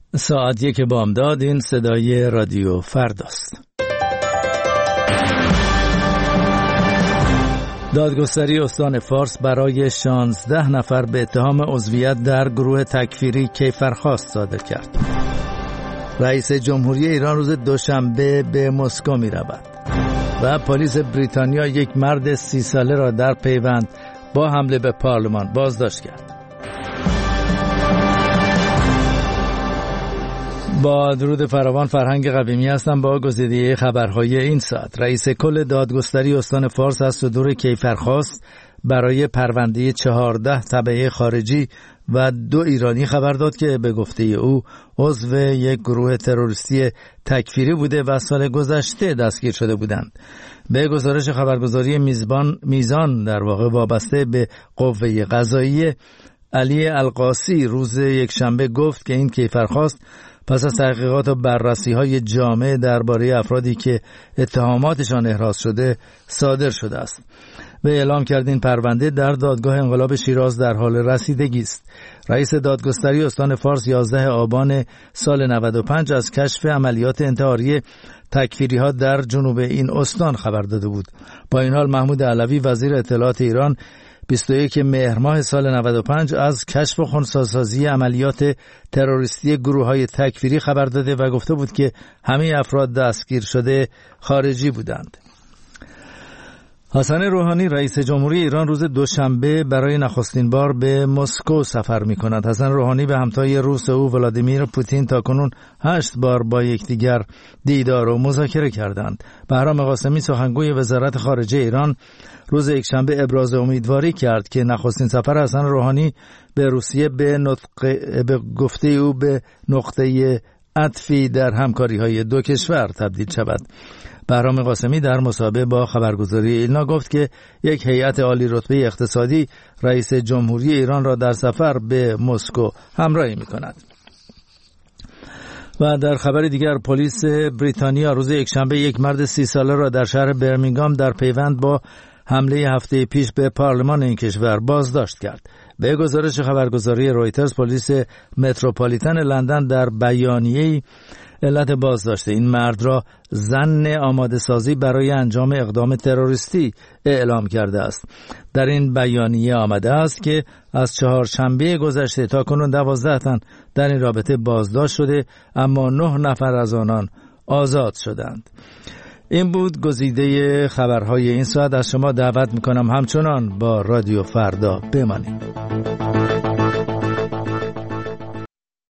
ساعت 1 بامداد. این صدای رادیو فرداست. دادگستری استان فارس برای 16 نفر به اتهام عضویت در گروه تکفیری کیفرخواست صادر کرد. رئیس جمهوری ایران روز دوشنبه به مسکو می رود و پلیس بریتانیا یک مرد 30 ساله را در پیوند با حمله به پارلمان بازداشت کرد. با درود فراوان، فرهنگ قویمی هستم با گزیده خبرهای این ساعت. رئیس کل دادگستری استان فارس از صدور کیفرخواست برای پرونده 14 تبعه خارجی و 2 ایرانی خبر داد که به گفته او عضو یک گروه تروریستی تکفیری بوده و سال گذشته دستگیر شده بودند. به گزارش خبرگزاری میزان در واقع وابسته به قوه قضاییه، علی القاسی روز یکشنبه گفت که این کیفرخواست پس از تحقیقات و بررسی‌های جامع درباره افرادی که اتهاماتشان احراز شده صادر شده است. و اعلام کرد این پرونده در دادگاه انقلاب شیراز در حال رسیدگی است. رئیس دادگستری استان فارس 11 آبان سال 95 از کشف عملیات انتحاری تکفیری‌ها در جنوب این استان خبر داده بود. با این حال محمود علوی وزیر اطلاعات ایران 21 مهر ماه سال 95 از کشف و خنثی‌سازی عملیات تروریستی گروه‌های تکفیری خبر داده و گفته بود که همه افراد دستگیر شده خارجی بودند. حسن روحانی رئیس جمهوری ایران روز دوشنبه برای نخستین بار به مسکو سفر می‌کند. حسن روحانی به همتای روس او ولادیمیر پوتین تاکنون 8 بار با یکدیگر دیدار و مذاکره کردند. بهرام قاسمی سخنگوی وزارت خارجه ایران روز یکشنبه ابراز امیدواری کرد که نخستین سفر حسن روحانی به روسیه به گفته او به نقطه عطفی در همکاری‌های 2 کشور تبدیل شود. بهرام قاسمی در مصاحبه با خبرگزاری ایلنا گفت که یک هیئت عالی رتبه اقتصادی رئیس جمهوری ایران را در سفر به مسکو همراهی می‌کند. و در خبر دیگر، پلیس بریتانیا روز یکشنبه یک مرد 30 ساله را در شهر برمینگام در پیوند با حمله هفته پیش به پارلمان این کشور بازداشت کرد. به گزارش خبرگزاری رویترز، پلیس متروپولیتن لندن در بیانیه‌ای علت بازداشت این مرد را ظن آماده سازی برای انجام اقدام تروریستی اعلام کرده است. در این بیانیه آمده است که از چهارشنبه گذشته تا کنون 12 تن در این رابطه بازداشت شده، اما 9 نفر از آنان آزاد شدند. این بود گزیده خبرهای این ساعت. از شما دعوت میکنم همچنان با رادیو فردا بمانید.